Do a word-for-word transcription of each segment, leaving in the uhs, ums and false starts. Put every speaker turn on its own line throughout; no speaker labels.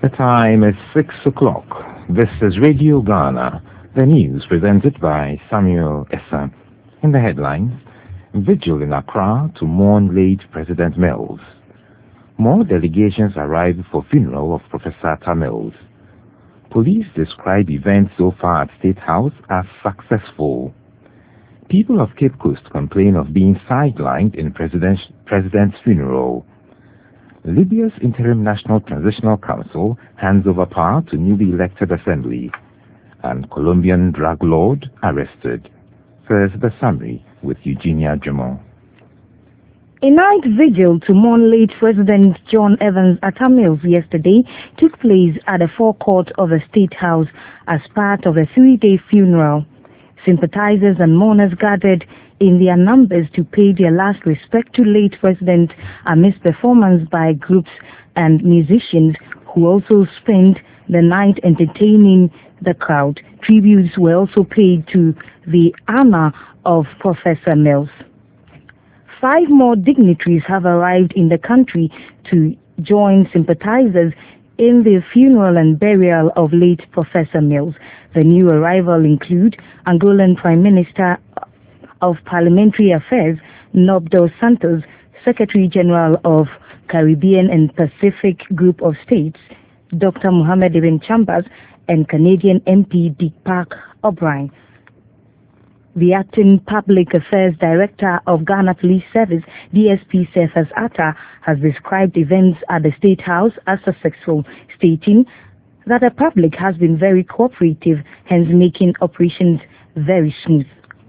The time is six o'clock. This is Radio Ghana. The news presented by Samuel Essa. In the headlines, vigil in Accra to mourn late President Mills. More delegations arrive for funeral of Professor Atta Mills. Police describe events so far at State House as successful. People of Cape Coast complain of being sidelined in President's, President's funeral. Libya's Interim National Transitional Council hands over power to newly elected assembly. And Colombian drug lord arrested. First, the summary with Eugenia Drummond.
A night vigil to mourn late President John Evans Atta Mills yesterday took place at the forecourt of the State House as part of a three-day funeral. Sympathizers and mourners gathered in their numbers to pay their last respect to late President amidst performance by groups and musicians who also spent the night entertaining the crowd. Tributes were also paid to the honor of Professor Mills. Five more dignitaries have arrived in the country to join sympathizers in the funeral and burial of late Professor Mills. The new arrival include Angolan Prime Minister of Parliamentary Affairs, Nobdo Santos, Secretary General of Caribbean and Pacific Group of States, Doctor Mohamed Ibn Chambers, and Canadian M P Dick Park O'Brien. The acting Public Affairs Director of Ghana Police Service, D S P Cephas Atta, has described events at the State House as successful, stating that the public has been very cooperative, hence making operations very smooth.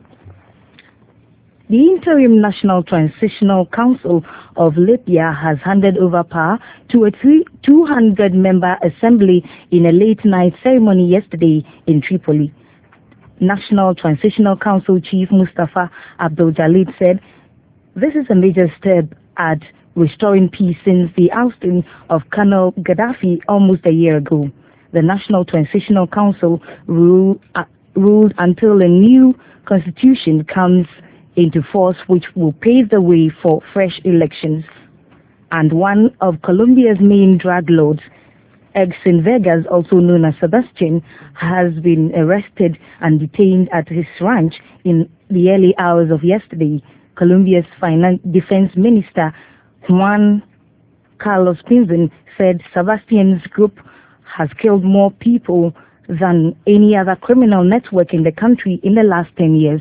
The Interim National Transitional Council of Libya has handed over power to a two hundred member assembly in a late-night ceremony yesterday in Tripoli. National Transitional Council Chief Mustafa Abdul Jalid said, "This is a major step at restoring peace since the ousting of Colonel Gaddafi almost a year ago. The National Transitional Council rule, uh, ruled until a new constitution comes into force, which will pave the way for fresh elections." And one of Colombia's main drug lords, Exxon Vegas, also known as Sebastian, has been arrested and detained at his ranch in the early hours of yesterday. Colombia's finance defense minister, Juan Carlos Pinzon, said Sebastian's group has killed more people than any other criminal network in the country in the last ten years.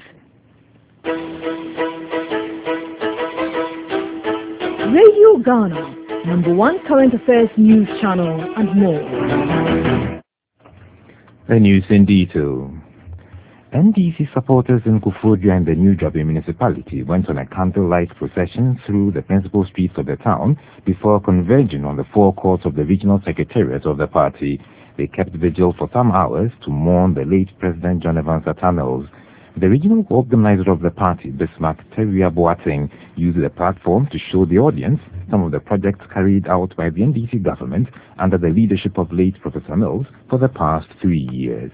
Radio Ghana, number one current affairs news channel and more.
The news in detail. N D C supporters in Kufudia and the New Jabe municipality went on a candlelight procession through the principal streets of the town before converging on the forecourt of the regional secretariat of the party. They kept vigil for some hours to mourn the late President John Evans Atta Mills. The regional organizer of the party, Bismarck Teria Boateng, used the platform to show the audience some of the projects carried out by the N D C government under the leadership of late Professor Mills for the past three years.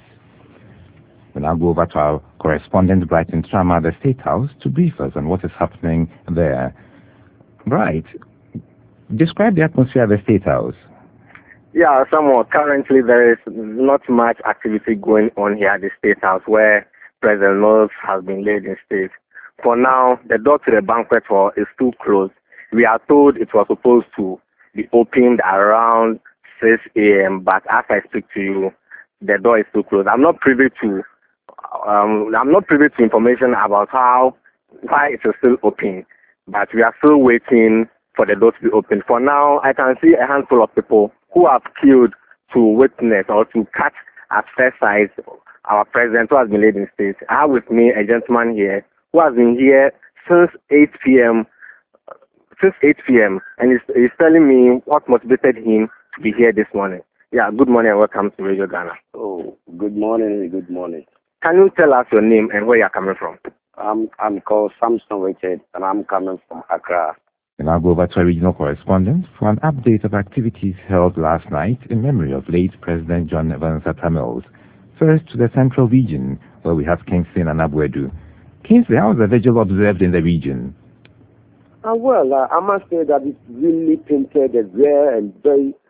We now go over to our correspondent Brighton Trama at the State House to brief us on what is happening there. Bright, describe the atmosphere at the State House.
Yeah, somewhat. Currently, there is not much activity going on here at the State House where President Mills has been laid in state. For now, the door to the banquet hall is still closed. We are told it was supposed to be opened around six a.m., but as I speak to you, the door is still closed. I'm not privy to um, I'm not privy to information about how why it is still open, but we are still waiting for the door to be opened. For now, I can see a handful of people who have queued to witness or to catch at first sight our president who has been laid in state. I have with me a gentleman here who has been here since eight p.m. since eight p.m. and he's, he's telling me what motivated him to be here this morning. Yeah, good morning and welcome to Radio Ghana.
Oh, good morning, good morning.
Can you tell us your name and where you're coming from?
Um, I'm called Samson Richard and I'm coming from Accra.
And I'll go over to our regional correspondent for an update of activities held last night in memory of late President John Evans Atta Mills. First to the central region, where we have Kingsley and Abuedu. Kingsley, how was the vigil observed in the region?
Uh, well, uh, I must say that it really painted a rare and very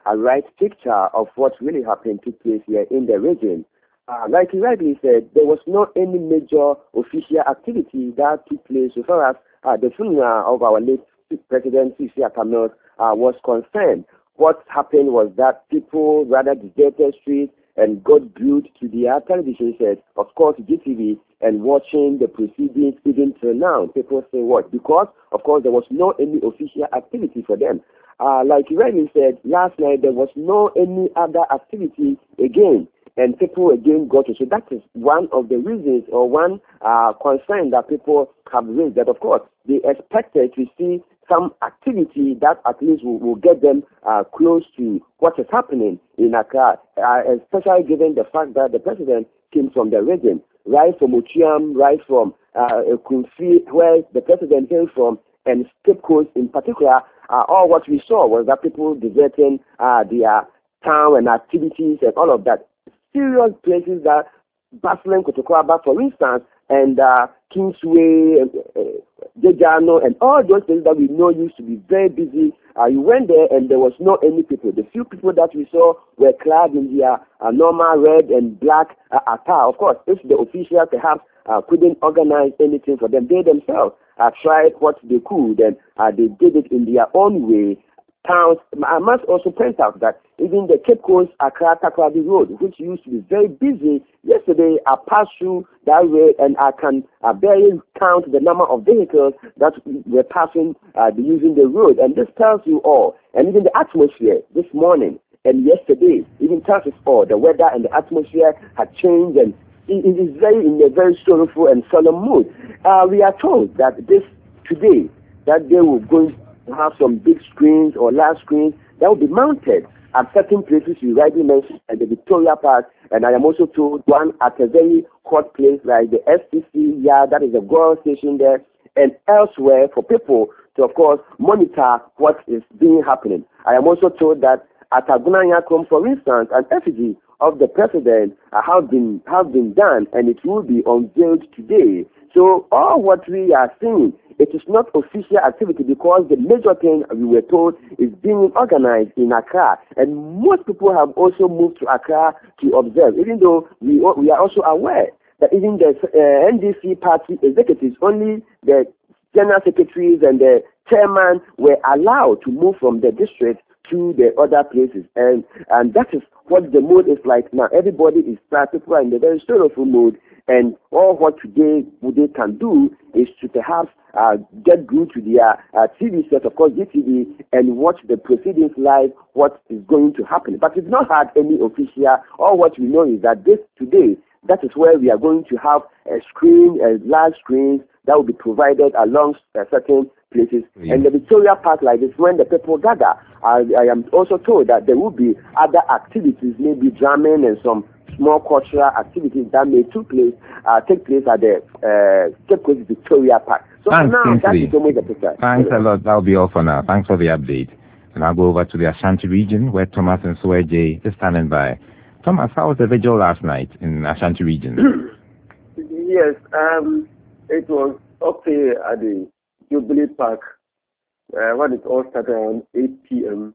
a right picture of what really happened took place here in the region. Uh, like he rightly said, there was not any major official activity that took place so far as uh, the funeral of our late President Sisi Atamils uh, was concerned. What happened was that people rather deserted streets and got glued to their television sets, of course G T V, and watching the proceedings even till now. People say what? Because, of course, there was no any official activity for them. Uh, like Remy said, last night there was no any other activity again. And people again got to. So that is one of the reasons or one uh, concern that people have raised, that of course they expected to see some activity that at least will, will get them uh, close to what is happening in Accra, uh, especially given the fact that the president came from the region, right from Ochiam, right from uh, Kumfi, where the president came from, and Cape Coast in particular. Uh, all what we saw was that people deserting uh, their town and activities and all of that. Serious places that bustling Kotokwaba, for instance, and uh, Kingsway, uh, Jejano, and all those places that we know used to be very busy. Uh, you went there and there was no any people. The few people that we saw were clad in their uh, normal red and black uh, attire. Of course, if the officials perhaps uh, couldn't organize anything for them, they themselves uh, tried what they could, and uh, they did it in their own way. Towns. I must also point out that even the Cape Coast Accra Takoradi Road, which used to be very busy, yesterday I passed through that way and I can uh, barely count the number of vehicles that were passing, uh, using the road. And this tells you all. And even the atmosphere this morning and yesterday even tells us all. The weather and the atmosphere had changed, and it, it is very in a very sorrowful and solemn mood. Uh, we are told that this today that they will go have some big screens or large screens that will be mounted at certain places you rightly mentioned, at the Victoria Park, and I am also told one at a very hot place like the S T C yard, that is a Gold station there, and elsewhere for people to, of course, monitor what is being happening. I am also told that at Agunanyakrom, for instance, an effigy of the president uh, have been have been done, and it will be unveiled today. So all what we are seeing, it is not official activity, because the major thing we were told is being organized in Accra, and most people have also moved to Accra to observe, even though we we are also aware that even the uh, N D C party executives, only the general secretaries and the chairman were allowed to move from the district to the other places, and and that is what the mood is like now. Everybody is sad, people are in a very sorrowful mood, and all what today what they can do is to perhaps uh, get glued to their uh, T V set, of course G T V, and watch the proceedings live, what is going to happen. But it's not had any official. All what we know is that this today, that is where we are going to have a screen, a large screen that will be provided along uh, certain places. Yeah. And the Victoria Park, like this, when the people gather, I, I am also told that there will be other activities, maybe drumming and some small cultural activities that may take place, uh, take place at the uh, Cape Coast Victoria Park. So
Thanks,
now, that
Kingsley.
is almost the picture.
Thanks a lot. That'll be all for now. Thanks for the update. And I'll go over to the Ashanti region, where Thomas and Sueje is standing by. Thomas, how was the vigil last night in Ashanti region?
Yes, um, it was okay at the Jubilee Park uh, when it all started around eight p m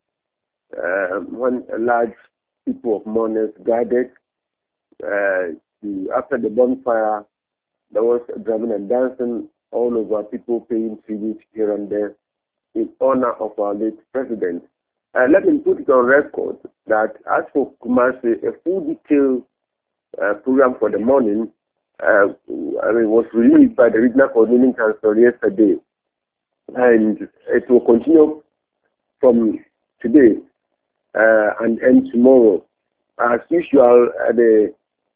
Uh, when a large people of mourners gathered. Uh, the, after the bonfire, there was drumming and dancing all over, people paying tribute here and there in honor of our late president. Uh, let me put it on record that as for Kumasi, a full detailed uh, program for the morning uh, I mean, was released by the Regional Coordinating Council yesterday, and it will continue from today uh, and end tomorrow. As usual, at the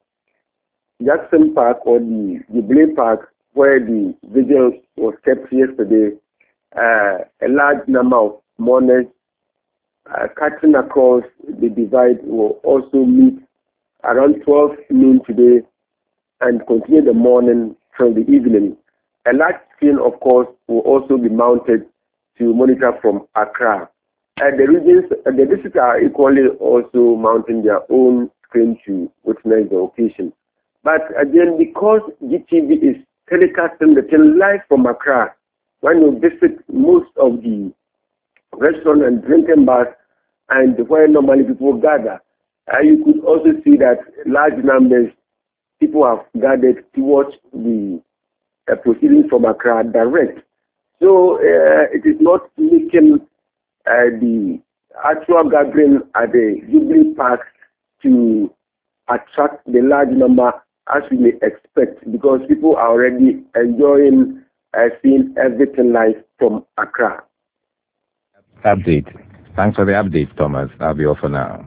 Jackson Park or the Jubilee Park, where the vigil was kept yesterday, uh, a large number of mourners uh, cutting across the divide will also meet around twelve noon today and continue the morning till the evening. A large screen, of course, will also be mounted to monitor from Accra. Uh, the regions, uh, the districts are equally also mounting their own screen to witness the occasion. But again, because G T V is telecasting the thing live from Accra, when you visit most of the restaurants and drinking bars, and where normally people gather. Uh, you could also see that large numbers people have gathered to watch the uh, proceedings from Accra direct. So uh, it is not making uh, the actual gathering at the Jubilee Park to attract the large number as we may expect, because people are already enjoying uh, seeing everything live from Accra.
Update. Thanks for the update, Thomas. That'll be all for now.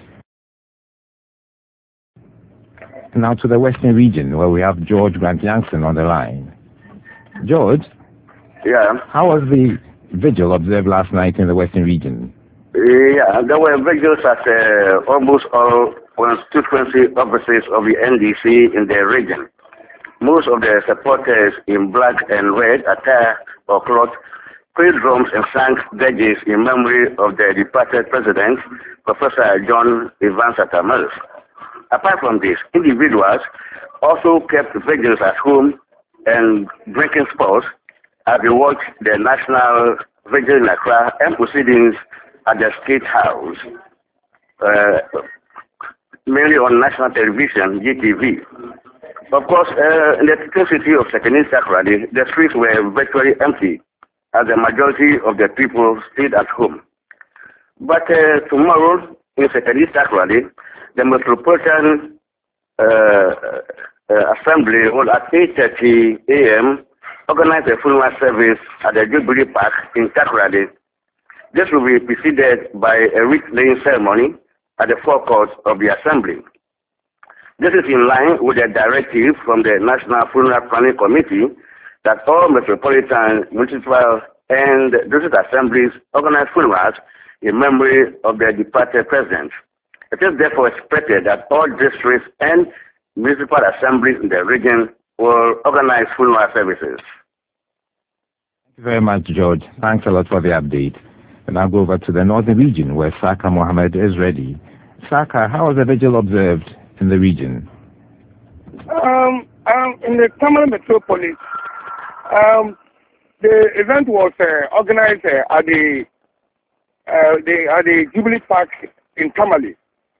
Now to the Western region, where we have George Grant Youngson on the line. George?
Yeah.
How was the vigil observed last night in the Western region?
Yeah, there were vigils at uh, almost all constituency offices of the N D C in the region. Most of the supporters in black and red attire or cloth played drums and sang dirges in memory of the departed president, Professor John Evans Atta Mills. Apart from this, individuals also kept vigils at home and drinking sports as they watched the national vigil in Accra and proceedings at the State House, uh, mainly on national television, G T V. Of course, uh, in the city of Sekeni Sakradi, the streets were virtually empty, as the majority of the people stayed at home. But uh, tomorrow in Sekeni Sakradi, the Metropolitan uh, uh, Assembly will at eight thirty a m organize a funeral service at the Jubilee Park in Sakradi. This will be preceded by a wreath-laying ceremony at the forecourt of the Assembly. This is in line with the directive from the National Funeral Planning Committee that all metropolitan, municipal, and district assemblies organize funerals in memory of the departed president. It is therefore expected that all districts and municipal assemblies in the region will organize funeral services.
Thank you very much, George. Thanks a lot for the update. And I'll go over to the northern region where Saka Mohammed is ready. Saka, how was the vigil observed in the region?
Um, um, in the Tamale metropolis, um, the event was uh, organized uh, at the, uh, the at the Jubilee Park in Tamale.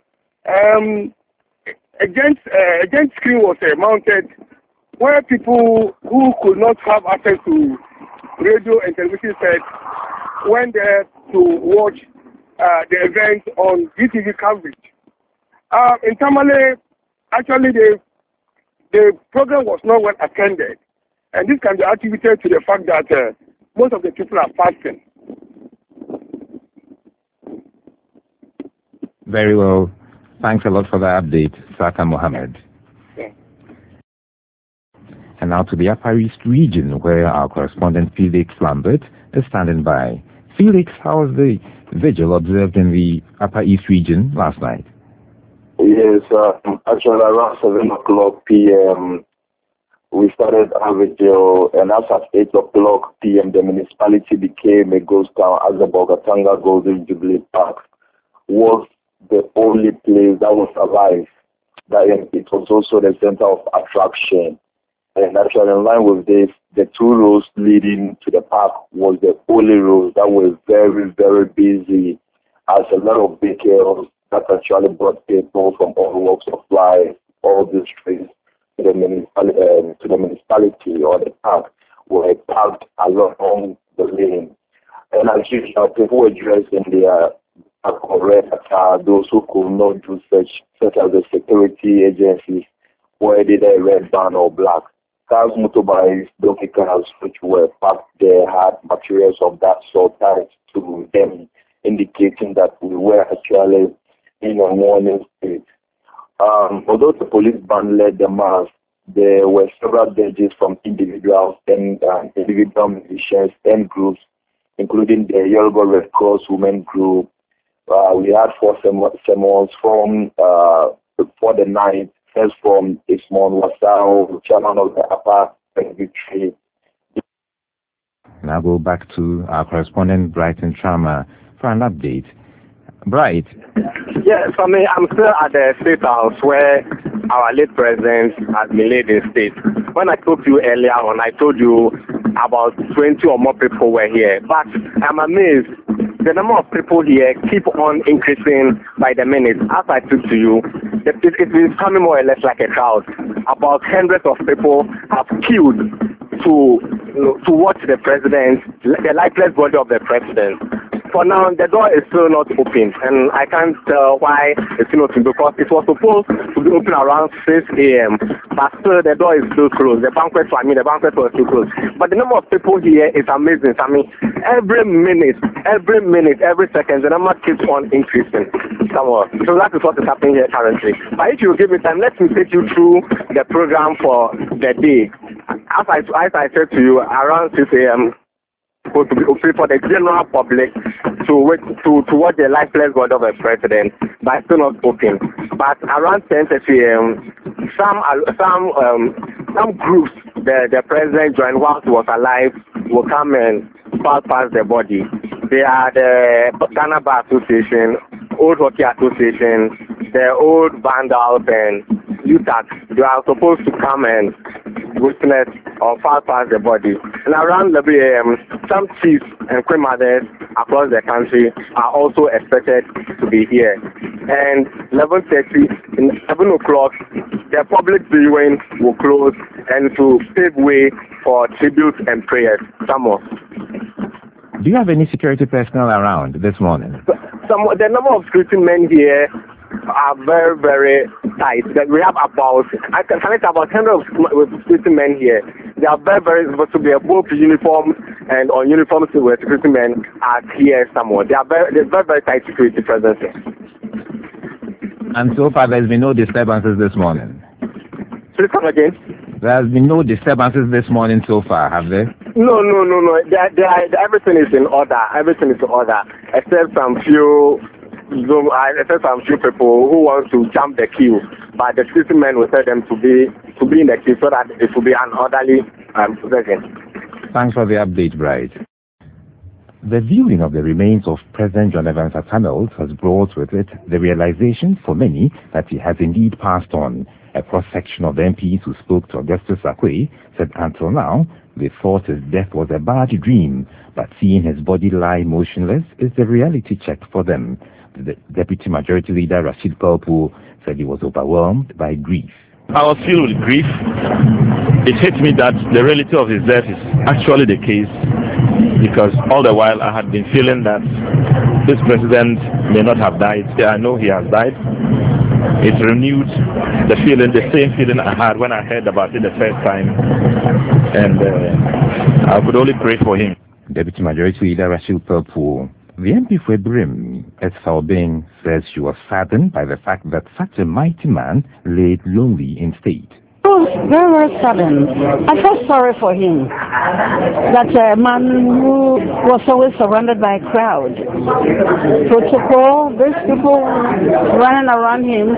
Um, a giant, uh, a giant screen was uh, mounted where people who could not have access to radio and television sets went there to watch uh, the event on G T V coverage. Uh, in Tamale, actually the the program was not well attended, and this can be attributed to the fact that uh, most of the people are fasting.
Very well. Thanks a lot for the update, Saka Mohammed.
Yeah.
And now to the Upper East region, where our correspondent Felix Lambert is standing by. Felix, how was the vigil observed in the Upper East region last night?
Yes, uh, actually around seven o'clock p m we started our vigil, and as at eight o'clock p m the municipality became a ghost town as the Bogatanga Golden Jubilee Park was the only place that was alive. That it was also the center of attraction. And actually in line with this, the two roads leading to the park was the only roads that were very, very busy, as a lot of vehicles that actually brought people from all walks of life, all districts, to the, municipality, um, to the municipality or the park were parked along the lane. And as usual, people were dressed in their correct attire. Those who could not do such, such as the security agencies, were either a red band or black. Cars, motorbikes, donkey cars, which were parked there, had materials of that sort tied to them, indicating that we were actually in a mourning state. Um, although the police band led the mass, there were several dirges from individuals and uh, individual musicians and groups, including the Yoruba Red Cross Women Group. Uh, we had four sermons from uh, for the night. First from Ismon Wasau, chairman of the Upper Victory.
Now go back to our correspondent Brighton Trauma for an update. Bright.
Yes, I mean, I'm still at the State House where our late president has been laid in state. When I talked to you earlier on, I told you about twenty or more people were here. But I'm amazed the number of people here keep on increasing by the minute. As I took to you, it, it, it is coming more or less like a crowd. About hundreds of people have queued to you know, to watch the president, the lifeless body of the president. For now, the door is still not open, and I can't tell why it's still not open, because it was supposed to be open around six a m, but still the door is still closed. The banquet, I mean, the banquet was still closed. But the number of people here is amazing. I mean, every minute, every minute, every second, the number keeps on increasing. Somewhere. So that is what is happening here currently. But if you give me time, let me take you through the program for the day. As I, as I said to you, around six a m, supposed to be open for the general public to wait, to, to watch the lifeless body of the president, but still not open. But around ten thirty a m, some some um, some groups the the president joined whilst he was alive will come and pass past the body. They are the Ghana Bar Association, Old Hockey Association, the Old Vandals and U T A C. They are supposed to come and witness or pass past the body. And around eleven a m, some chiefs and queen mothers across the country are also expected to be here. And eleven thirty, seven o'clock, the public viewing will close and to pave way for tributes and prayers. Some more.
Do you have any security personnel around this morning?
Some, the number of security men here are very, very tight. That we have about, I can connect about one hundred of security men here. They are very, very supposed to be both uniform and on uniform security men are here somewhere. They are very, there's very, very tight security presence here.
And so far, there's been no disturbances this morning.
Please come again.
There has been no disturbances this morning so far, have there?
No, no, no, no. They are, they are, everything is in order. Everything is in order, except some few, except some few people who want to jump the queue. But the security men will tell them to be to be in the queue so that it will be an orderly um, procession.
Thanks for the update, Bright. The viewing of the remains of President John Evans Atta Mills has brought with it the realization for many that he has indeed passed on. A cross-section of M Ps who spoke to Augustus Akwe said until now they thought his death was a bad dream, but seeing his body lie motionless is the reality check for them. The Deputy Majority Leader Rashid Pelpu said he was overwhelmed by grief.
I was filled with grief. It hit me that the reality of his death is actually the case, because all the while I had been feeling that this president may not have died. I know he has died. It renewed the feeling, the same feeling I had when I heard about it the first time, and uh, I could only pray for him.
Deputy Majority Leader Rashid Pelpu. The M P for Brim, Esther Obeng, says she was saddened by the fact that such a mighty man laid lonely in state.
It was very, very sudden. I felt sorry for him. That a man who was always surrounded by a crowd. Protocol, these people running around him,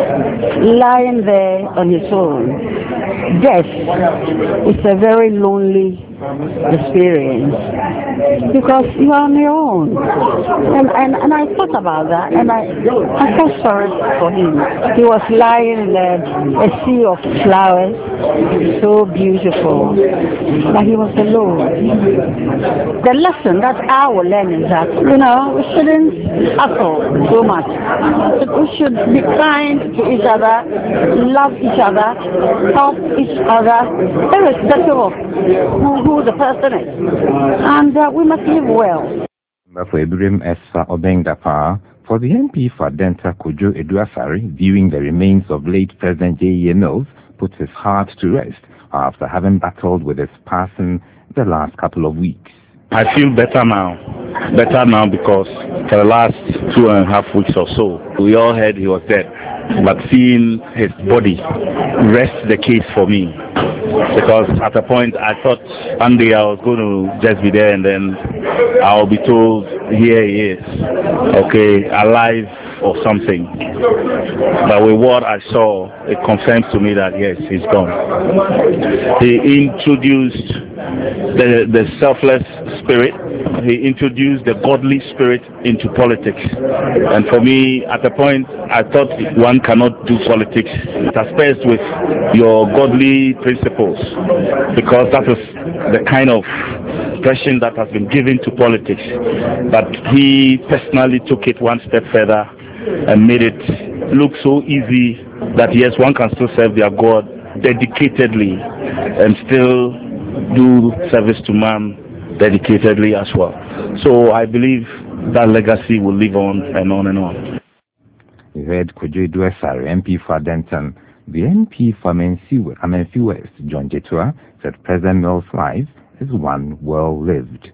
lying there on his own. Death is a very lonely experience because you are on your own. And, and, and I thought about that, and I, I felt sorry for him. He was lying in a, a sea of flowers, so beautiful, but he was alone. The lesson that I will learn is that, you know, we shouldn't hustle so much. We should be kind to each other, love each other, help each other, irrespective of who, who the person is. And uh, we must live well.
For Ibrahim Essa Obeng-Dapa, for the M P for Adenta Kojo Eduasari, viewing the remains of late President J E Mills, put his heart to rest after having battled with his passing the last couple of weeks.
I feel better now. Better now because for the last two and a half weeks or so, we all heard he was dead. But seeing his body rests the case for me. Because at a point I thought one day I was going to just be there and then I'll be told, here he is, okay, alive or something. But with what I saw, it confirms to me that yes, he's gone. He introduced the, the selfless spirit. He introduced the godly spirit into politics. And for me, at a point, I thought one cannot do politics interspersed with your godly principles, because that is the kind of expression that has been given to politics. But he personally took it one step further and made it look so easy that yes, one can still serve their God dedicatedly and still do service to man dedicatedly as well. So I believe that legacy will live on and on and on.
You heard Kojo Duesari, M P for Denton. The M P for Amenfi West, John Jetua, said President Mills' life is one well lived.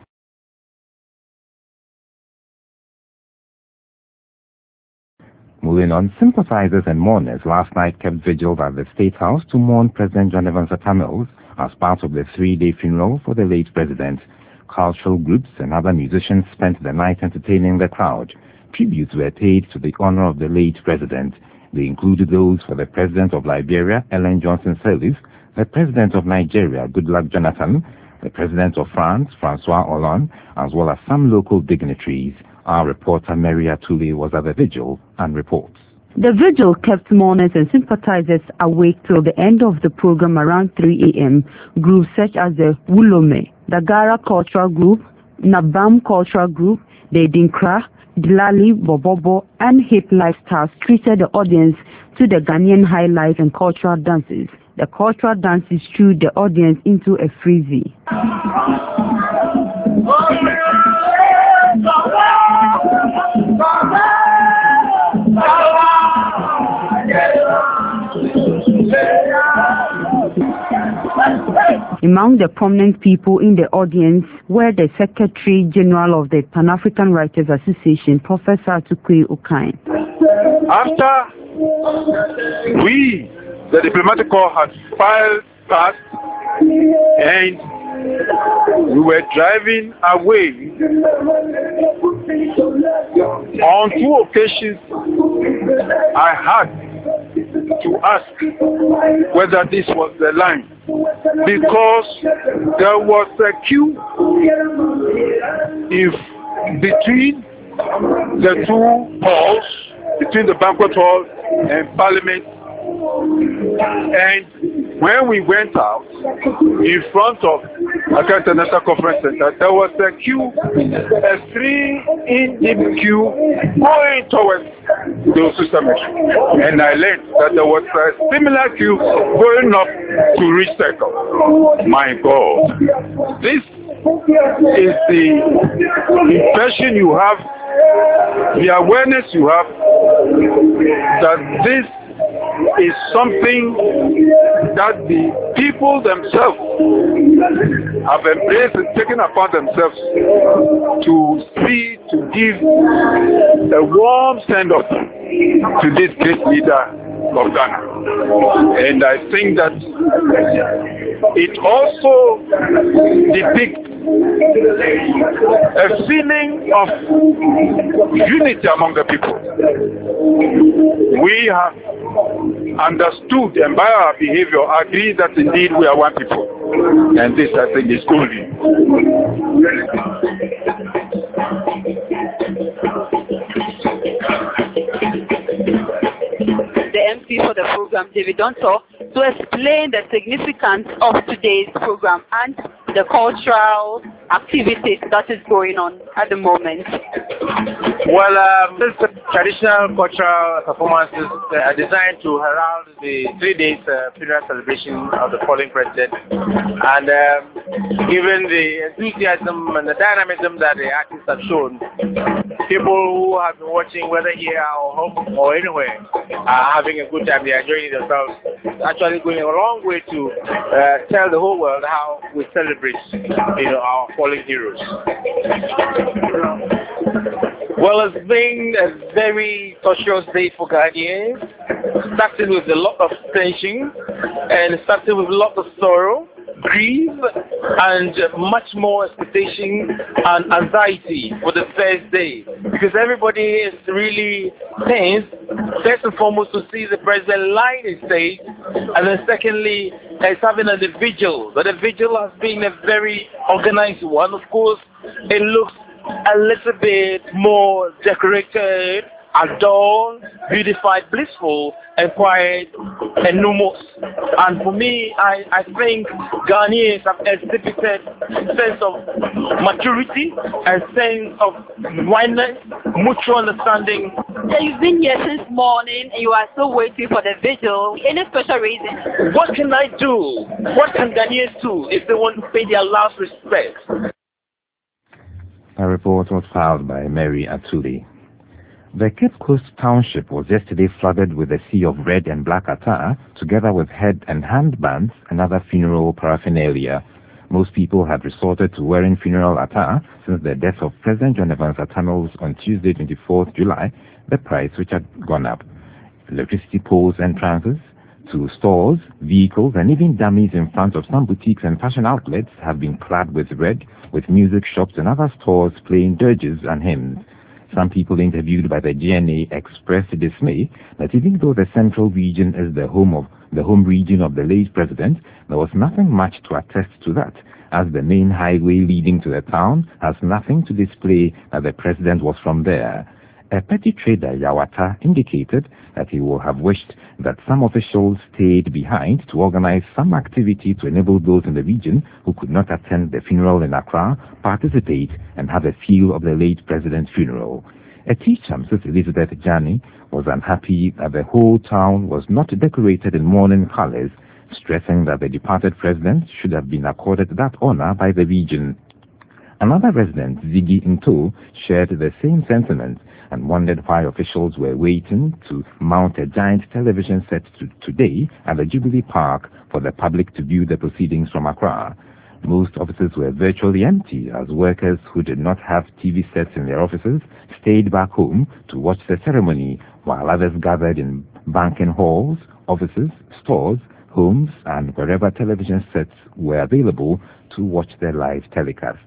Moving on, sympathizers and mourners last night kept vigil at the State House to mourn President John Evans Atta Mills as part of the three-day funeral for the late president. Cultural groups and other musicians spent the night entertaining the crowd. Tributes were paid to the honor of the late president. They included those for the President of Liberia, Ellen Johnson Sirleaf, the President of Nigeria, Goodluck Jonathan, the President of France, Francois Hollande, as well as some local dignitaries. Our reporter Maria Tule was at the vigil and reports.
The vigil kept mourners and sympathizers awake till the end of the program around three a m Groups such as the Wulome, the Gara Cultural Group, Nabam Cultural Group, the Dinkra, Dilali, Bobobo, and Hip Lifestyles treated the audience to the Ghanaian high life and cultural dances. The cultural dances threw the audience into a frenzy. Among the prominent people in the audience were the Secretary General of the Pan-African Writers Association, Professor Tukwe Okain.
After we, the diplomatic corps, had filed past and we were driving away, on two occasions I had to ask whether this was the line, because there was a queue if between the two halls, between the banquet hall and Parliament, and when we went out in front of Accra International Conference Center, there was a queue, a three-in-deep queue going towards the Osusa Mission. And I learned that there was a similar queue going up to Reach Circle. My God, this is the impression you have, the awareness you have that this is something that the people themselves have embraced and taken upon themselves to see, to give a warm send-off to this great leader of Ghana. And I think that it also depicts a feeling of unity among the people. We have understood and by our behavior agree that indeed we are one people. And this, I think, is golden.
The M C for the program, David Donto, to explain the significance of today's program and the cultural activities that is going on at the moment.
Well, um, this traditional cultural performances are designed to herald the three days uh, funeral celebration of the fallen president. And um, given the enthusiasm and the dynamism that the artists have shown, people who have been watching, whether here or home or anywhere, are having a good time. They are enjoying themselves. It's actually going a long way to uh, tell the whole world how we celebrate, you know, our fallen heroes. Well, it's been a very touching day for Ghanaians, starting with a lot of tension and starting with a lot of sorrow, grief, and much more expectation and anxiety for the first day, because everybody is really tense, first and foremost to see the president lying in state, and then secondly, is having a vigil. But the vigil has been a very organized one. Of course, it looks a little bit more decorated adorned, beautified, blissful, and quiet, and numerous. And for me, I, I think Ghanaians have exhibited sense of maturity and sense of oneness, mutual understanding.
Yeah, you've been here since morning and you are still waiting for the vigil. Any special reason?
What can I do? What can Ghanaians do if they want to pay their last respect?
A report was filed by Mary Atuli. The Cape Coast Township was yesterday flooded with a sea of red and black attire, together with head and handbands and other funeral paraphernalia. Most people had resorted to wearing funeral attire since the death of President John Evans Atta Mills on Tuesday, twenty-fourth July, the price which had gone up. Electricity poles and entrances to stores, vehicles, and even dummies in front of some boutiques and fashion outlets have been clad with red, with music shops and other stores playing dirges and hymns. Some people interviewed by the G N A expressed dismay that even though the central region is the home of the home region of the late president, there was nothing much to attest to that, as the main highway leading to the town has nothing to display that the president was from there. A petty trader, Yawata, indicated that he would have wished that some officials stayed behind to organize some activity to enable those in the region who could not attend the funeral in Accra participate and have a feel of the late president's funeral. A teacher, Missus Elizabeth Jani, was unhappy that the whole town was not decorated in mourning colors, stressing that the departed president should have been accorded that honor by the region. Another resident, Ziggy Nto, shared the same sentiments and wondered why officials were waiting to mount a giant television set to today at the Jubilee Park for the public to view the proceedings from Accra. Most offices were virtually empty as workers who did not have T V sets in their offices stayed back home to watch the ceremony, while others gathered in banking halls, offices, stores, homes, and wherever television sets were available to watch the live telecast.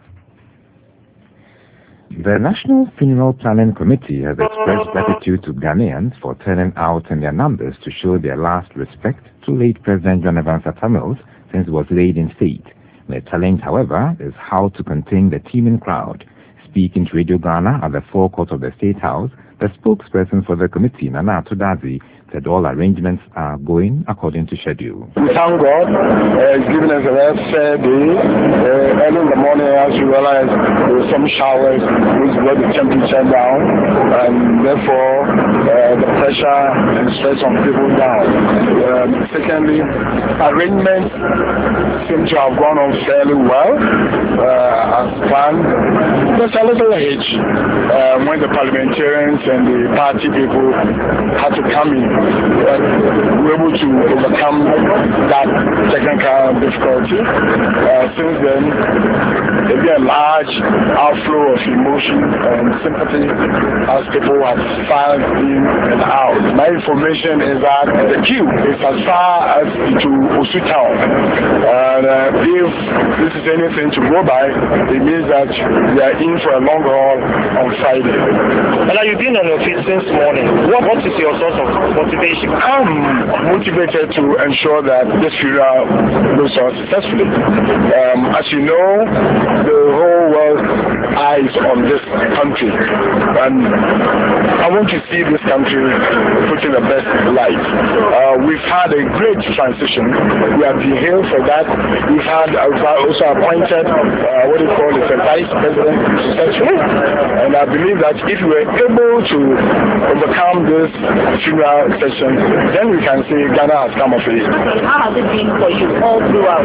The National Funeral Planning Committee has expressed gratitude to Ghanaians for turning out in their numbers to show their last respect to late President John Evans Atta Mills since he was laid in state. The challenge, however, is how to contain the teeming crowd. Speaking to Radio Ghana at the forecourt of the State House, the spokesperson for the committee, Nana Atudazi, said all arrangements are going according to schedule.
We thank God. Uh, it's given us a very fair day. Uh, early in the morning, as you realize, there were some showers which brought the temperature down, and therefore uh, the pressure and stress on people down. Um, secondly, arrangements seem to have gone on fairly well uh, as planned. There's a little hitch uh, when the parliamentarians and the party people had to come in. But we were able to overcome that technical difficulty. Uh, since then, there's been a large outflow of emotion and sympathy as people have filed in and out. My information is that the queue is as far as to Osu Town. And uh, if this is anything to go by, it means that we are in for a long haul on Friday.
And now you've been on your feet since morning. What, what is your source of motivation?
I'm motivated to ensure that this funeral goes on successfully. Um, as you know, the whole world eyes on this country, and I want to see this country put in the best light. Uh, we've had a great transition. We have been here for that. We've had uh, also appointed uh, what do you call it, a vice president successfully, and I believe that if we are able to overcome this funeral session, then we can say Ghana has come of age.
How has it been for you all throughout?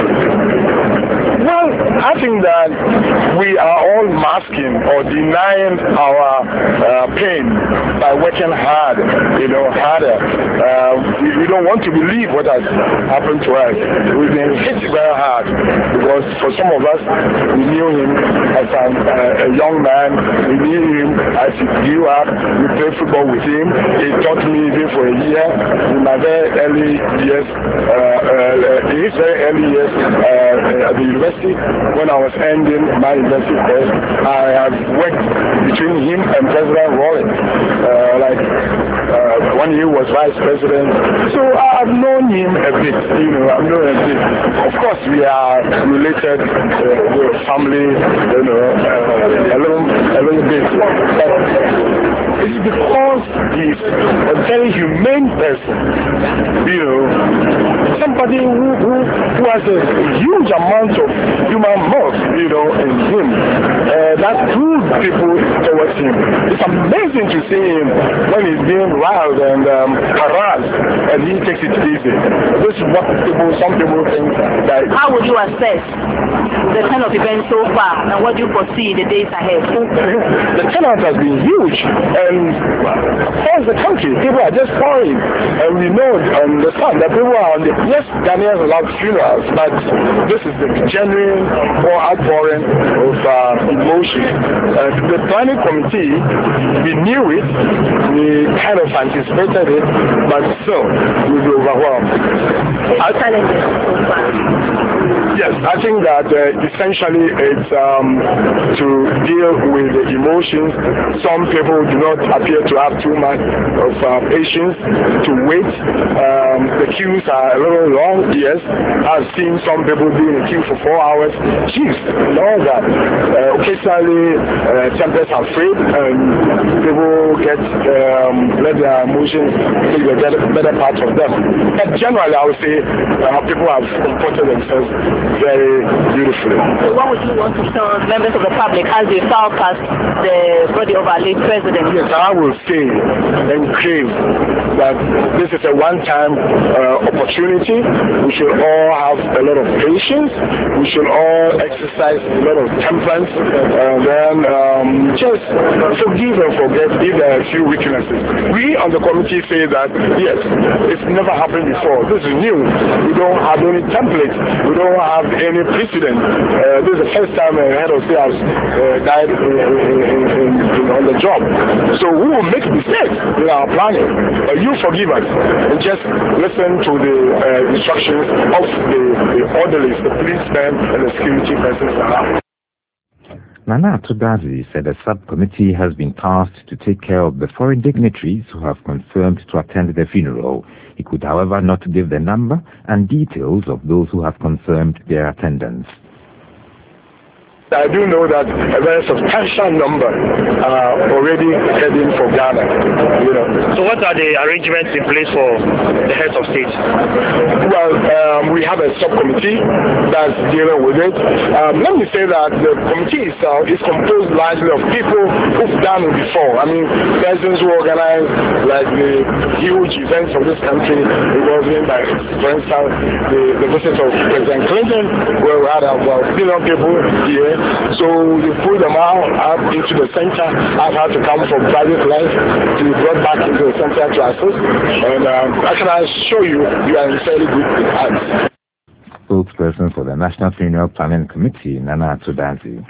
Well, I think that we are all masking or denying our uh, pain by working hard, you know, harder. Uh, we, we don't want to believe what has happened to us. We've been hit very hard because for some of us, we knew him as a, uh, a young man. We knew him as he grew up. We played football with him. He taught me even for a year. In my very early years, uh, uh, in his very early years uh, at the university, when I was ending my university course, I have worked between him and President Rawlings, uh, like uh, when he was vice president. So I've known him a bit, you know, I've known him a bit. Of course, we are related, uh, we're family, you know, uh, a little, a little bit. But It's because he's a very humane person. You know, somebody who, who, who has a huge amount of human mirth, you know, in him. Uh, that drew people towards him. It's amazing to see him when he's being riled and um, harassed, and he takes it easy. This is what people, some people think that.
How would you assess the kind of event so far, and what do you foresee in the days ahead?
The turnout has been huge, and across the country, people are just pouring, and we know and understand that people are on the, yes, Ghanaians love funerals, but this is the genuine or outpouring of uh, emotion. Uh, the planning committee, we knew it, we kind of anticipated it, but still, we were overwhelmed. Our challenges so far. Yes, I think that uh, essentially it's um, to deal with the emotions. Some people do not appear to have too much of uh, patience to wait. Um, the queues are a little long, yes. I've seen some people be in a queue for four hours. Jeez, and all that. Uh, occasionally, uh, tempers are frayed and people get, um, let their emotions take the better, better part of them. But generally, I would say uh, people have comported themselves very beautifully.
So what would you want to tell members of the public as they file past the body of our late president?
Yes, I will say and crave that this is a one-time uh, opportunity. We should all have a lot of patience. We should all exercise a lot of temperance, and then um, just forgive and forget if there are a few weaknesses. We on the committee say that, yes, it's never happened before. This is new. We don't have any templates. We don't have any precedent. Uh, this is the first time a head of state has uh, died in, in, in, in, on the job. So we will make mistakes in our planning. But you forgive us and just listen to the uh, instructions of the, the orderlies, the policemen, and the security persons around.
Nana Atudazi said a subcommittee has been tasked to take care of the foreign dignitaries who have confirmed to attend the funeral. He could, however, not give the number and details of those who have confirmed their attendance.
I do know that a very substantial number are already heading for Ghana. You know.
So what are the arrangements in place for the heads of state?
Well, um, we have a subcommittee that's dealing with it. Um, let me say that the committee itself is composed largely of people who've done it before. I mean, persons who organize like the huge events of this country involving, like, for instance, the, the visit of President Clinton, where we had about a billion people here. So you pull them out up into the center. I've had to come from private life to be brought back into the center to assist. And um, I can assure you, you are in fairly good hands.
Spokesperson for the National Funeral Planning Committee, Nana Atudazi.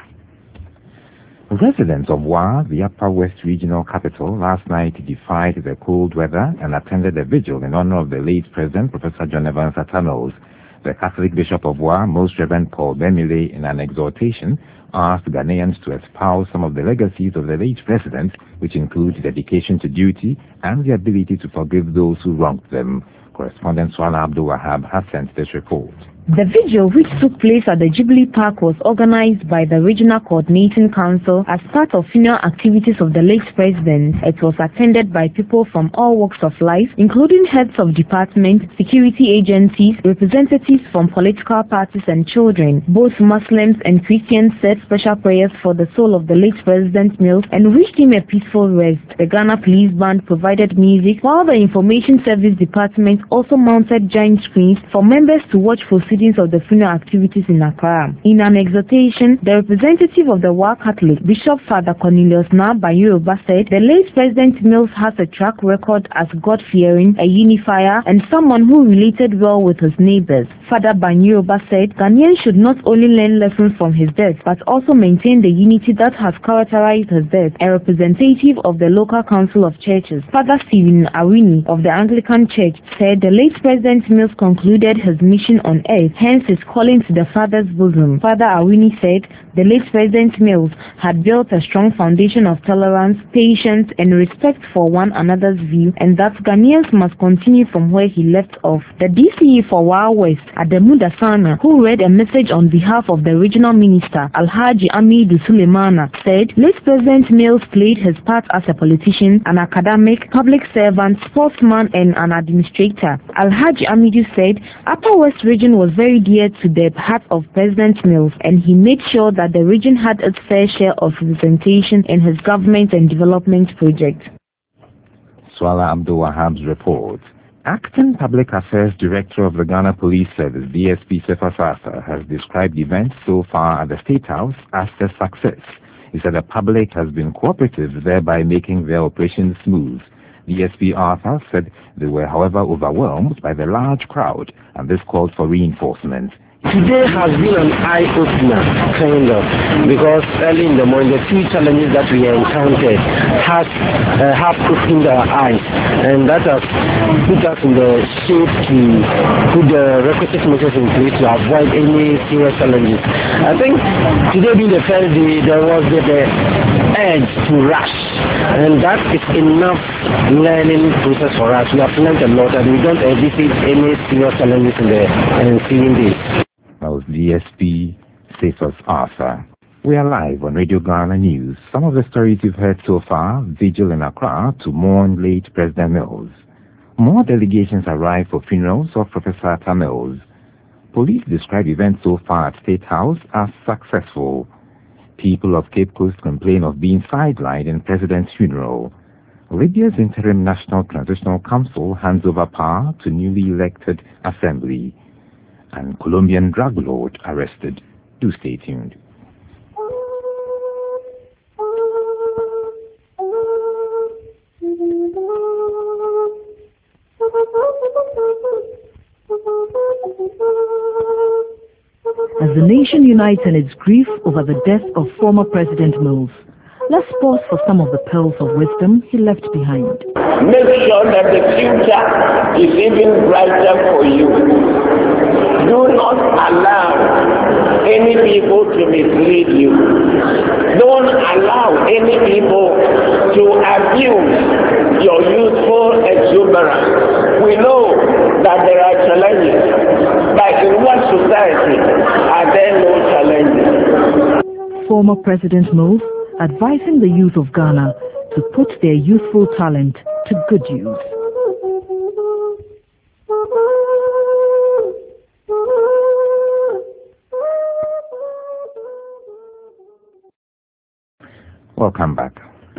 Residents of Wa, the Upper West Regional Capital, last night defied the cold weather and attended a vigil in honor of the late President, Professor John Evans Atta Mills. The Catholic Bishop of Wa, Most Reverend Paul Bemile, in an exhortation, asked Ghanaians to espouse some of the legacies of the late president, which include dedication to duty and the ability to forgive those who wronged them. Correspondent Swala Abdul Wahab has sent this report.
The vigil, which took place at the Jubilee Park, was organized by the Regional Coordinating Council as part of funeral activities of the late president. It was attended by people from all walks of life, including heads of departments, security agencies, representatives from political parties and children. Both Muslims and Christians said special prayers for the soul of the late President Mills and wished him a peaceful rest. The Ghana Police Band provided music, while the Information Service Department also mounted giant screens for members to watch for of the funeral activities in Accra. In an exhortation, the representative of the Wa Catholic, Bishop Father Cornelius Na Yoruba, said the late President Mills has a track record as God-fearing, a unifier, and someone who related well with his neighbors. Father Yoruba said Ghanaians should not only learn lessons from his death, but also maintain the unity that has characterized his death. A representative of the local council of churches, Father Stephen Awini of the Anglican Church, said the late President Mills concluded his mission on earth, hence his calling to the Father's bosom. Father Awini said the late President Mills had built a strong foundation of tolerance, patience, and respect for one another's view, and that Ghanaians must continue from where he left off. The D C E for Wa West, Ademu Dasana, who read a message on behalf of the regional minister, Alhaji Alhaji Amidu Sulemana, said late President Mills played his part as a politician, an academic, public servant, sportsman, and an administrator. Alhaji Amidu said Upper West region was very dear to the heart of President Mills, and he made sure that the region had its fair share of representation in his government and development projects.
Swala Abdul Wahab's report. Acting Public Affairs Director of the Ghana Police Service, D S P Sefa Sasa, has described events so far at the State House as a success. He said the public has been cooperative, thereby making their operations smooth. D S P Arthur said they were, however, overwhelmed by the large crowd, and this called for reinforcement.
Today has been an eye-opener, kind of, because early in the morning, the few challenges that we encountered has, uh, have opened our eyes, and that has put us in the shape to put the requisite measures in place to avoid any serious challenges. I think today being the first day, there was the, the urge to rush, and that is enough learning process for us. We have learned a lot, and we don't envisage any serious challenges in the ensuing days.
That was D S P Cephas Arthur. We are live on Radio Ghana News. Some of the stories you've heard so far: vigil in Accra to mourn late President Mills. More delegations arrive for funerals of Professor Atta Mills. Police describe events so far at State House as successful. People of Cape Coast complain of being sidelined in President's funeral. Libya's interim National Transitional Council hands over power to newly elected assembly. And Colombian drug lord arrested. Do stay tuned.
As the nation unites in its grief over the death of former President Mills, let's pause for some of the pearls of wisdom he left behind.
Make sure that the future is even brighter for you. Do not allow any people to mislead you. Don't allow any people to abuse your youthful exuberance. We know that there are challenges, but in what society are there no challenges?
Former President Mills advising the youth of Ghana to put their youthful talent to good use.
Welcome back.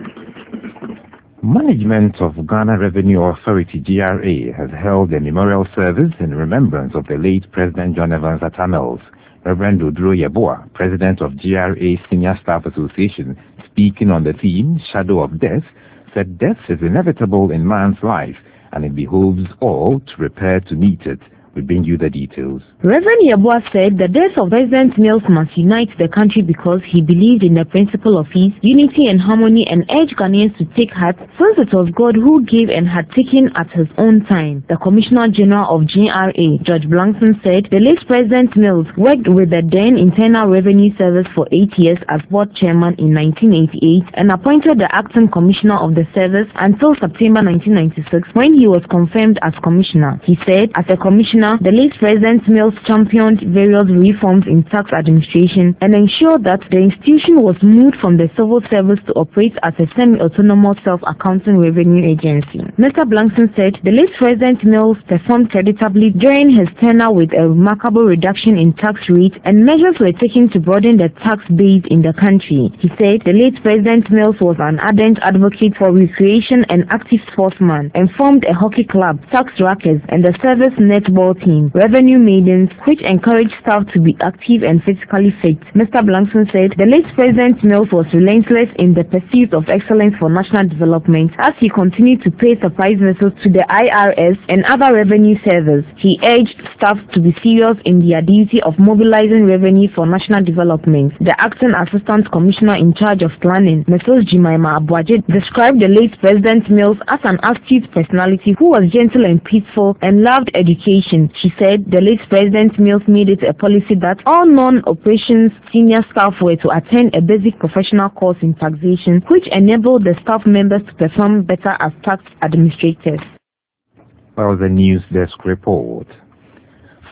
Management of Ghana Revenue Authority G R A has held a memorial service in remembrance of the late President John Evans Atta Mills. Reverend Oduro Yeboah, President of G R A Senior Staff Association, speaking on the theme Shadow of Death, said death is inevitable in man's life and it behoves all to prepare to meet it. We bring you the details.
Reverend Yeboah said the death of President Mills must unite the country because he believed in the principle of peace, unity and harmony, and urged Ghanaians to take heart since it was God who gave and had taken at his own time. The Commissioner General of G R A, George Blankson, said the late President Mills worked with the then Internal Revenue Service for eight years as board chairman in nineteen eighty-eight and appointed the acting commissioner of the service until September nineteen ninety-six when he was confirmed as commissioner. He said, as a commissioner, the late President Mills championed various reforms in tax administration and ensured that the institution was moved from the civil service to operate as a semi-autonomous self-accounting revenue agency. Mister Blankson said the late President Mills performed creditably during his tenure with a remarkable reduction in tax rates, and measures were taken to broaden the tax base in the country. He said the late President Mills was an ardent advocate for recreation and active sportsman and formed a hockey club, tax rackets, and the service netball team, Revenue Maidens, which encouraged staff to be active and physically fit. Mister Blankson said the late President Mills was relentless in the pursuit of excellence for national development as he continued to pay surprise visits to the I R S and other revenue services. He urged staff to be serious in their duty of mobilizing revenue for national development. The acting assistant commissioner in charge of planning, Missus Jemima Abuaje, described the late President Mills as an astute personality who was gentle and peaceful and loved education. She said the late President Mills made it a policy that all non-operations senior staff were to attend a basic professional course in taxation, which enabled the staff members to perform better as tax administrators.
Well, the news desk report.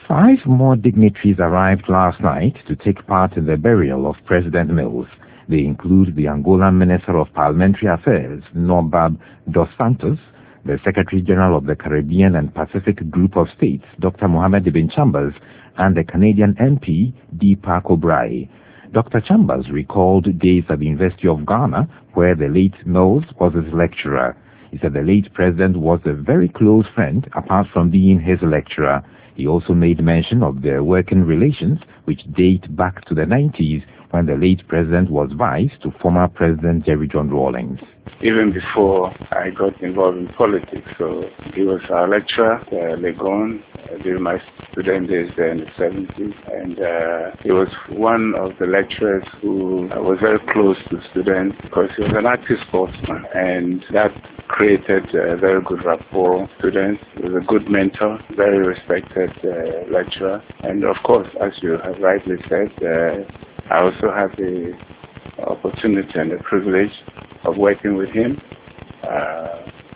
Five more dignitaries arrived last night to take part in the burial of President Mills. They include the Angolan Minister of Parliamentary Affairs, Norbab dos Santos, the Secretary General of the Caribbean and Pacific Group of States, Doctor Mohamed Ibn Chambers, and the Canadian M P, Deepak Obrae. Doctor Chambers recalled days at the University of Ghana, where the late Mills was his lecturer. He said the late president was a very close friend, apart from being his lecturer. He also made mention of their working relations, which date back to the nineties, when the late president was vice to former President Jerry John Rawlings.
Even before I got involved in politics, so he was our lecturer at uh, Legon uh, during my student days there in the seventies, and uh, he was one of the lecturers who uh, was very close to students because he was an active sportsman, and that created a very good rapport with students. He was a good mentor, very respected uh, lecturer, and of course, as you have rightly said, uh, I also had the opportunity and the privilege of working with him uh,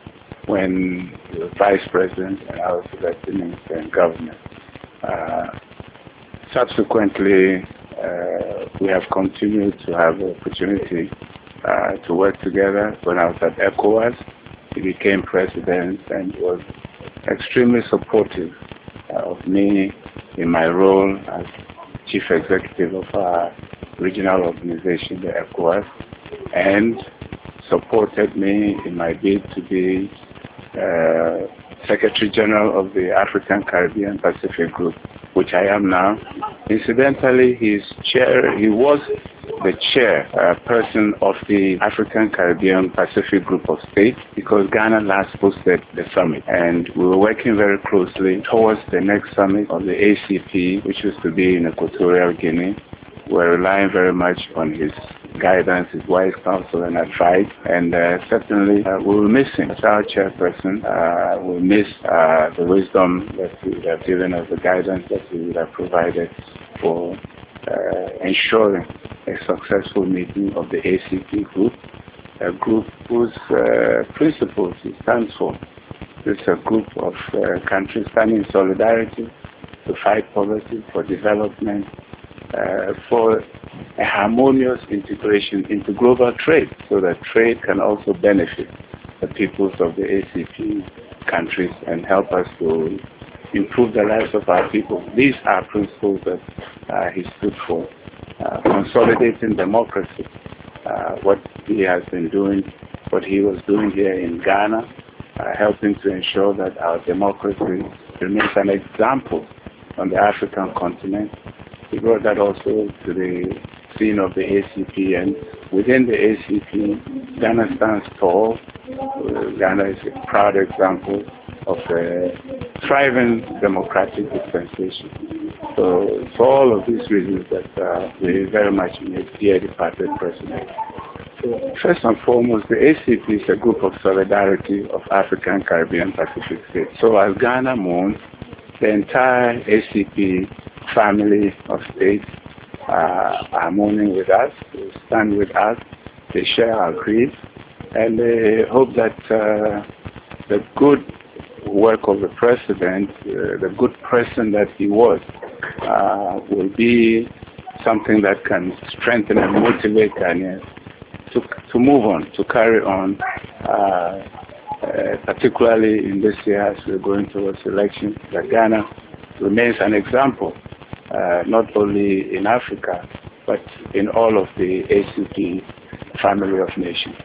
when he was vice president and I was elected minister in government. Uh, subsequently, uh, we have continued to have the opportunity uh, to work together. When I was at ECOWAS, he became president and was extremely supportive uh, of me in my role as chief executive of our regional organization, the ECOWAS, and supported me in my bid to be uh, Secretary General of the African Caribbean Pacific Group, which I am now. Incidentally, he's chair, he was the chair uh, person of the African Caribbean Pacific Group of States because Ghana last hosted the summit, and we were working very closely towards the next summit of the A C P, which was to be in Equatorial Guinea. We're relying very much on his guidance, his wise counsel and advice, and uh, certainly uh, we will miss him as our chairperson. Uh, we'll miss uh, the wisdom that he would have given us, the guidance that he would have provided for uh, ensuring a successful meeting of the A C P group, a group whose uh, principles he stands for. It's a group of uh, countries standing in solidarity to fight poverty, for development, uh, for a harmonious integration into global trade, so that trade can also benefit the peoples of the A C P countries and help us to improve the lives of our people. These are principles that uh, he stood for. Uh, consolidating democracy, uh, what he has been doing, what he was doing here in Ghana, uh, helping to ensure that our democracy remains an example on the African continent. He brought that also to the scene of the A C P, and within the A C P, Ghana stands tall. Uh, Ghana is a proud example of a thriving democratic dispensation. So for all of these reasons that uh, we very much miss dear departed president. So first and foremost, the A C P is a group of solidarity of African, Caribbean, Pacific states. So as Ghana mourns, the entire A C P family of states uh, are mourning with us, they stand with us, they share our grief, and they hope that uh, the good work of the president, uh, the good person that he was, uh, will be something that can strengthen and motivate Ghanaians to, to move on, to carry on, uh, uh, particularly in this year as we're going towards elections, that Ghana remains an example, uh, not only in Africa, but in all of the A C P family of nations.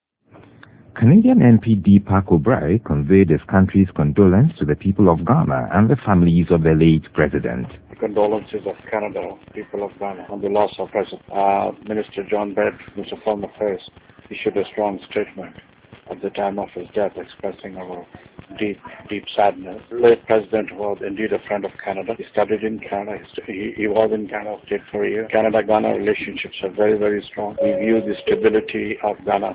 Canadian M P Deepak Obrae conveyed his country's condolence to the people of Ghana and the families of the late president.
The condolences of Canada, people of Ghana, on the loss of President. Uh, Minister John Baird, Minister of Foreign Affairs, issued a strong statement at the time of his death, expressing our deep, deep sadness. The late president was indeed a friend of Canada. He studied in Canada. He, he was in Ghana, stayed for a year. Canada-Ghana relationships are very, very strong. We view the stability of Ghana.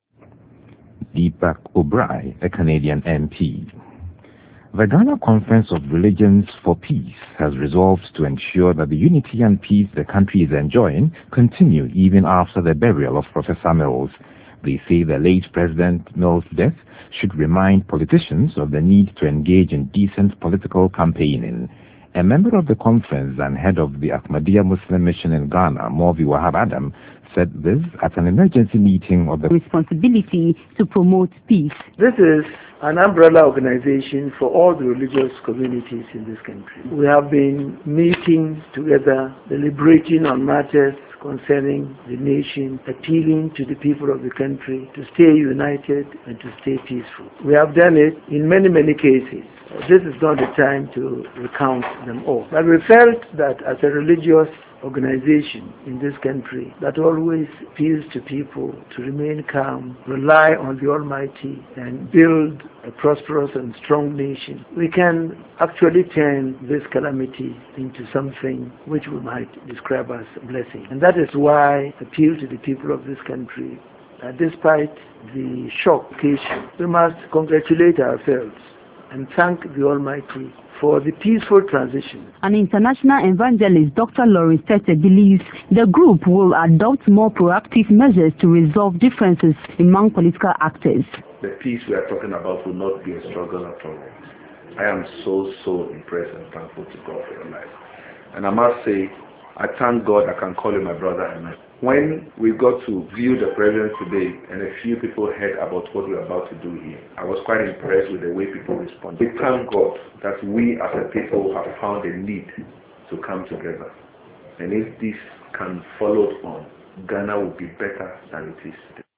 Deepak Obrae, a Canadian M P. The Ghana Conference of Religions for Peace has resolved to ensure that the unity and peace the country is enjoying continue even after the burial of Professor Mills. They say the late President Mills' death should remind politicians of the need to engage in decent political campaigning. A member of the conference and head of the Ahmadiyya Muslim Mission in Ghana, Morvi Wahab Adam, said this at an emergency meeting of the
responsibility to promote peace.
This is an umbrella organization for all the religious communities in this country. We have been meeting together, deliberating on matters concerning the nation, appealing to the people of the country to stay united and to stay peaceful. We have done it in many, many cases. This is not the time to recount them all. But we felt that as a religious organization in this country that always appeals to people to remain calm, rely on the Almighty, and build a prosperous and strong nation, we can actually turn this calamity into something which we might describe as a blessing. And that is why I appeal to the people of this country that despite the shock occasion, we must congratulate ourselves and thank the Almighty for the peaceful transition.
An international evangelist, Doctor Lawrence Tete, believes the group will adopt more proactive measures to resolve differences among political actors.
The peace we are talking about will not be a struggle at all. I am so, so impressed and thankful to God for your life. And I must say, I thank God I can call you my brother. And when we got to view the president today and a few people heard about what we're about to do here, I was quite impressed with the way people responded. We thank God that we as a people have found a need to come together. And if this can follow on, Ghana will be better than it is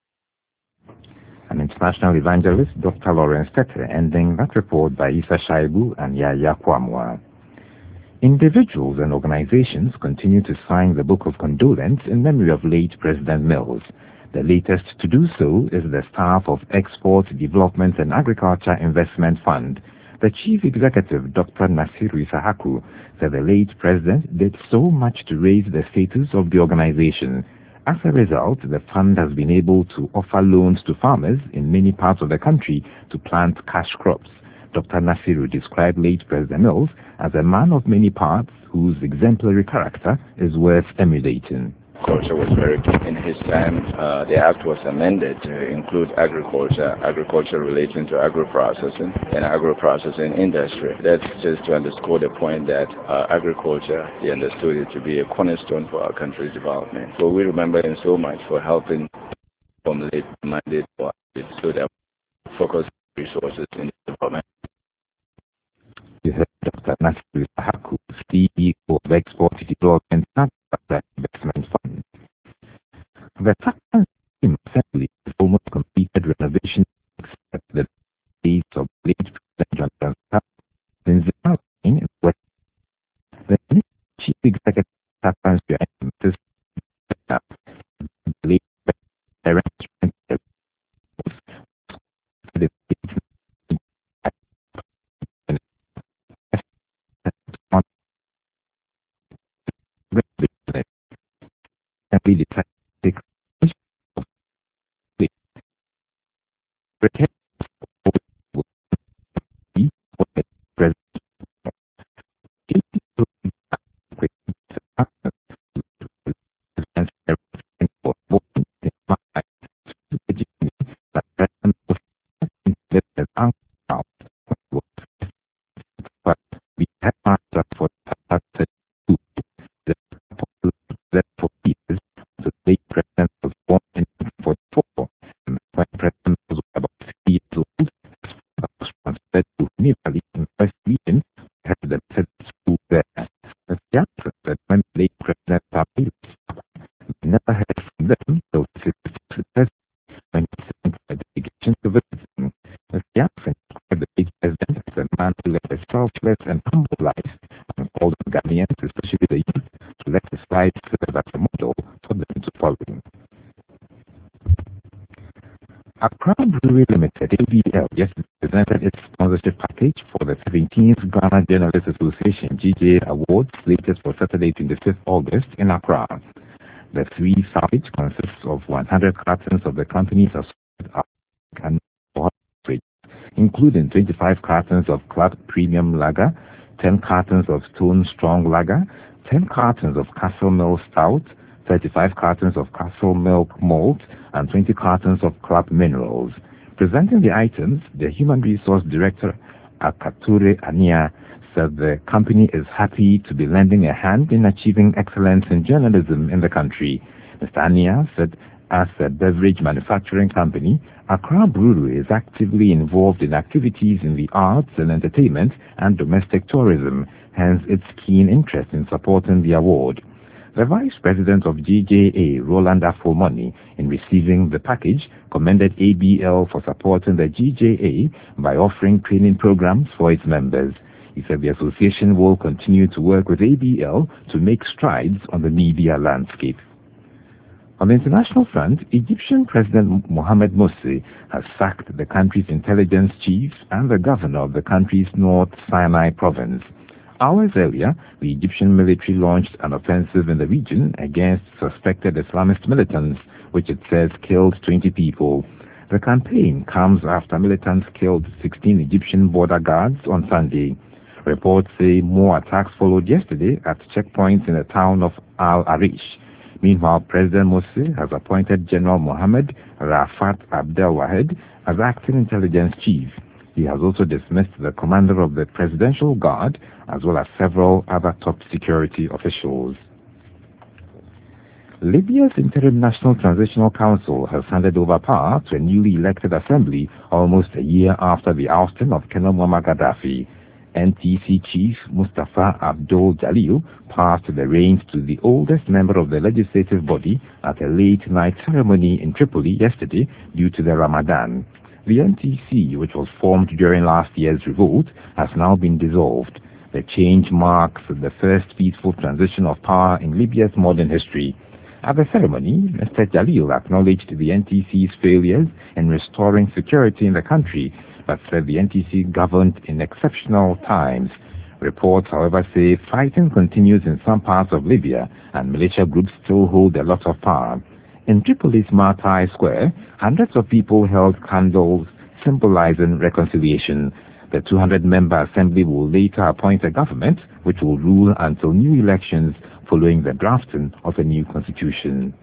today.
An international evangelist, Doctor Lawrence Tete, ending that report by Issa Shaibu and Yaya Kwamwa. Individuals and organizations continue to sign the Book of Condolence in memory of late President Mills. The latest to do so is the staff of Export Development and Agriculture Investment Fund. The chief executive, Doctor Nasiru Isahaku, said the late president did so much to raise the status of the organization. As a result, the fund has been able to offer loans to farmers in many parts of the country to plant cash crops. Doctor Nasiru described late President Mills as a man of many parts whose exemplary character is worth emulating.
Agriculture was very key in his time. Uh, the act was amended to include agriculture, agriculture relating to agro-processing and agro-processing industry. That's just to underscore the point that uh, agriculture, he understood it to be a cornerstone for our country's development. So we remember him so much for helping formulate the mandate for it so that focus resources in development.
You heard Doctor Nasiru Isahaku, C E O of Export Development and Investment Fund. The Takan Assembly has almost completed renovation except the days of late President John since the outline was the new chief executive Takan Assembly the late arrangement really take Accra Brewery Limited, A B L, yesterday presented its sponsorship package for the seventeenth Ghana Journalists Association G J A Awards slated for Saturday, twenty-fifth August in Accra. The three package consists of one hundred cartons of the company's and including twenty-five cartons of Club Premium Lager, ten cartons of Stone Strong Lager, ten cartons of Castle Mill Stout, thirty-five cartons of Castle Milk Malt, and twenty cartons of Club Minerals. Presenting the items, the Human Resource Director, Akature Ania, said the company is happy to be lending a hand in achieving excellence in journalism in the country. Mister Ania said as a beverage manufacturing company, Accra Brewery is actively involved in activities in the arts and entertainment and domestic tourism, hence its keen interest in supporting the award. The Vice President of G J A, Roland Afomoni, in receiving the package, commended A B L for supporting the G J A by offering training programs for its members. He said the association will continue to work with A B L to make strides on the media landscape. On the international front, Egyptian President Mohamed Morsi has sacked the country's intelligence chief and the governor of the country's North Sinai province. Hours earlier, the Egyptian military launched an offensive in the region against suspected Islamist militants, which it says killed twenty people. The campaign comes after militants killed sixteen Egyptian border guards on Sunday. Reports say more attacks followed yesterday at checkpoints in the town of Al Arish. Meanwhile, President Morsi has appointed General Mohammed Rafat Abdel Wahed as acting intelligence chief. He has also dismissed the commander of the Presidential Guard as well as several other top security officials. Libya's Interim National Transitional Council has handed over power to a newly elected assembly almost a year after the ousting of Colonel Muammar Gaddafi. N T C Chief Mustafa Abdul Jalil passed the reins to the oldest member of the legislative body at a late-night ceremony in Tripoli yesterday due to the Ramadan. The N T C, which was formed during last year's revolt, has now been dissolved. The change marks the first peaceful transition of power in Libya's modern history. At the ceremony, Mister Jalil acknowledged the N T C's failures in restoring security in the country, but said the N T C governed in exceptional times. Reports, however, say fighting continues in some parts of Libya and militia groups still hold a lot of power. In Tripoli's Martai Square, hundreds of people held candles symbolizing reconciliation. The two hundred member assembly will later appoint a government which will rule until new elections following the drafting of a new constitution.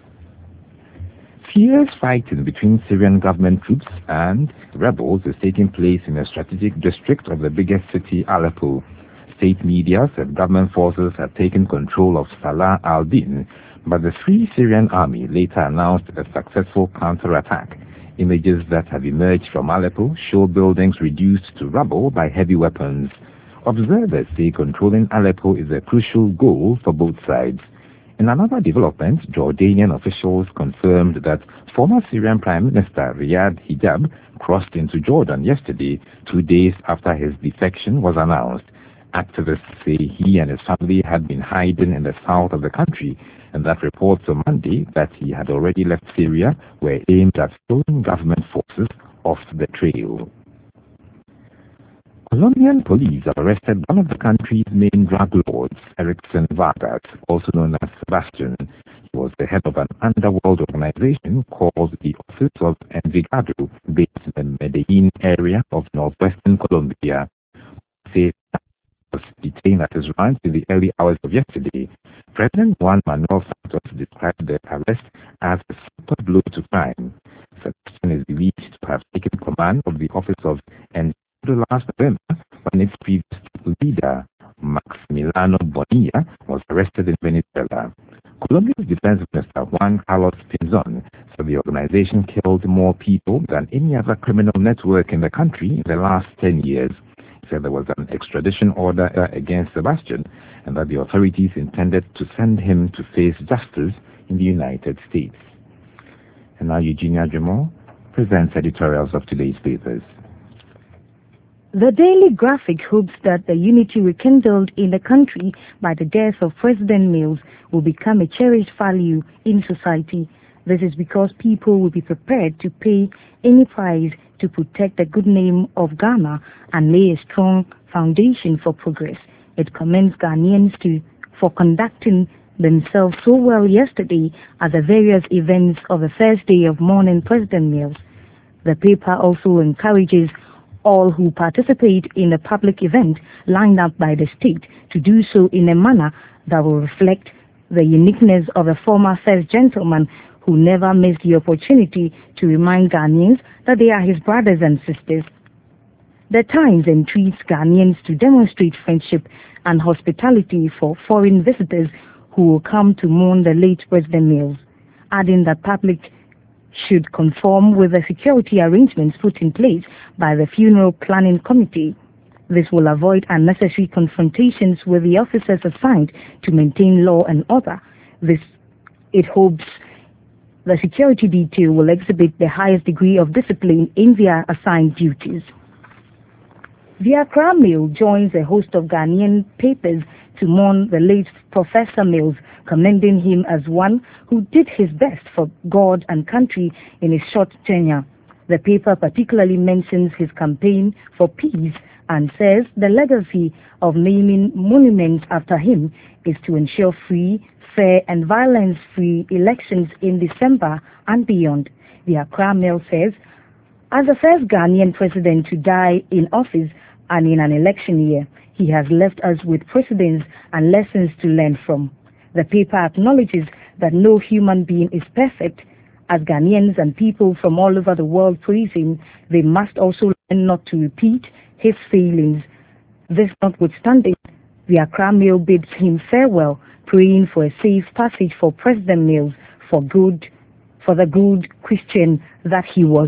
Fierce fighting between Syrian government troops and rebels is taking place in a strategic district of the biggest city, Aleppo. State media said government forces had taken control of Salah al-Din, but the Free Syrian Army later announced a successful counterattack. Images that have emerged from Aleppo show buildings reduced to rubble by heavy weapons. Observers say controlling Aleppo is a crucial goal for both sides. In another development, Jordanian officials confirmed that former Syrian Prime Minister Riyad Hijab crossed into Jordan yesterday, two days after his defection was announced. Activists say he and his family had been hiding in the south of the country, and that reports on Monday that he had already left Syria were aimed at throwing government forces off the trail. Colombian police have arrested one of the country's main drug lords, Erickson Vargas, also known as Sebastian. He was the head of an underworld organization called the Office of Envigado, based in the Medellin area of northwestern Colombia. He was detained at his ranch in the early hours of yesterday. President Juan Manuel Santos described the arrest as a super blow to crime. Sebastian is believed to have taken command of the Office of Envigado last November when its previous leader, Maximiliano Bonilla, was arrested in Venezuela. Colombia's defense minister, Juan Carlos Pinzon, said the organization killed more people than any other criminal network in the country in the last ten years. He said there was an extradition order against Sebastian and that the authorities intended to send him to face justice in the United States. And now Eugenia Jamal presents editorials of today's papers.
The Daily Graphic hopes that the unity rekindled in the country by the death of President Mills will become a cherished value in society. This is because people will be prepared to pay any price to protect the good name of Ghana and lay a strong foundation for progress. It commends Ghanaians to, for conducting themselves so well yesterday at the various events of the first day of mourning President Mills. The paper also encourages all who participate in the public event lined up by the state to do so in a manner that will reflect the uniqueness of the former first gentleman who never missed the opportunity to remind Ghanaians that they are his brothers and sisters. The Times entreats Ghanaians to demonstrate friendship and hospitality for foreign visitors who will come to mourn the late President Mills, adding that public should conform with the security arrangements put in place by the Funeral Planning Committee. This will avoid unnecessary confrontations with the officers assigned to maintain law and order. This, it hopes, the security detail will exhibit the highest degree of discipline in their assigned duties. The Accra Mail joins a host of Ghanaian papers to mourn the late Professor Mills, commending him as one who did his best for God and country in his short tenure. The paper particularly mentions his campaign for peace and says the legacy of naming monuments after him is to ensure free, fair and violence-free elections in December and beyond. The Accra Mail says, as the first Ghanaian president to die in office and in an election year, he has left us with precedents and lessons to learn from. The paper acknowledges that no human being is perfect. As Ghanaians and people from all over the world praise him, they must also learn not to repeat his failings. This notwithstanding, the Accra Mail bids him farewell, praying for a safe passage for President Mills for good, for the good Christian that he was.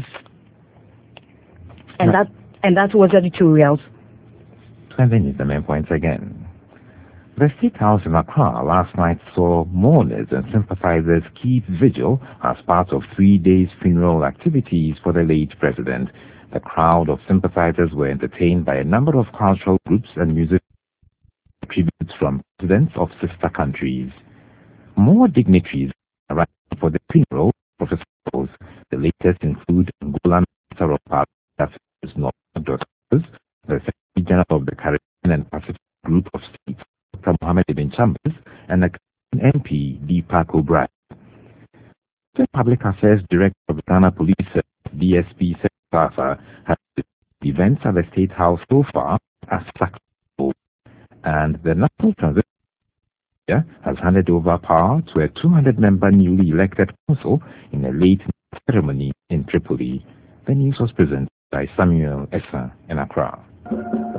And that and that was editorials.
And then the main points again. The State House in Accra last night saw mourners and sympathizers keep vigil as part of three days funeral activities for the late president. The crowd of sympathizers were entertained by a number of cultural groups and music tributes from presidents of sister countries. More dignitaries arrived for the funeral of Professor Mills. The latest include Angolan Minister of Parliament, the Secretary General of the Caribbean and Pacific Group of States, Doctor Mohammed Ibn Chambers, and the M P Deepak O'Brien. The Public Affairs Director of the Ghana Police Service, D S P Sasa, has the events at the State House so far as successful, and the National Transition has handed over power to a two hundred member newly elected council in a late ceremony in Tripoli. The news was presented by Samuel Essa in Accra.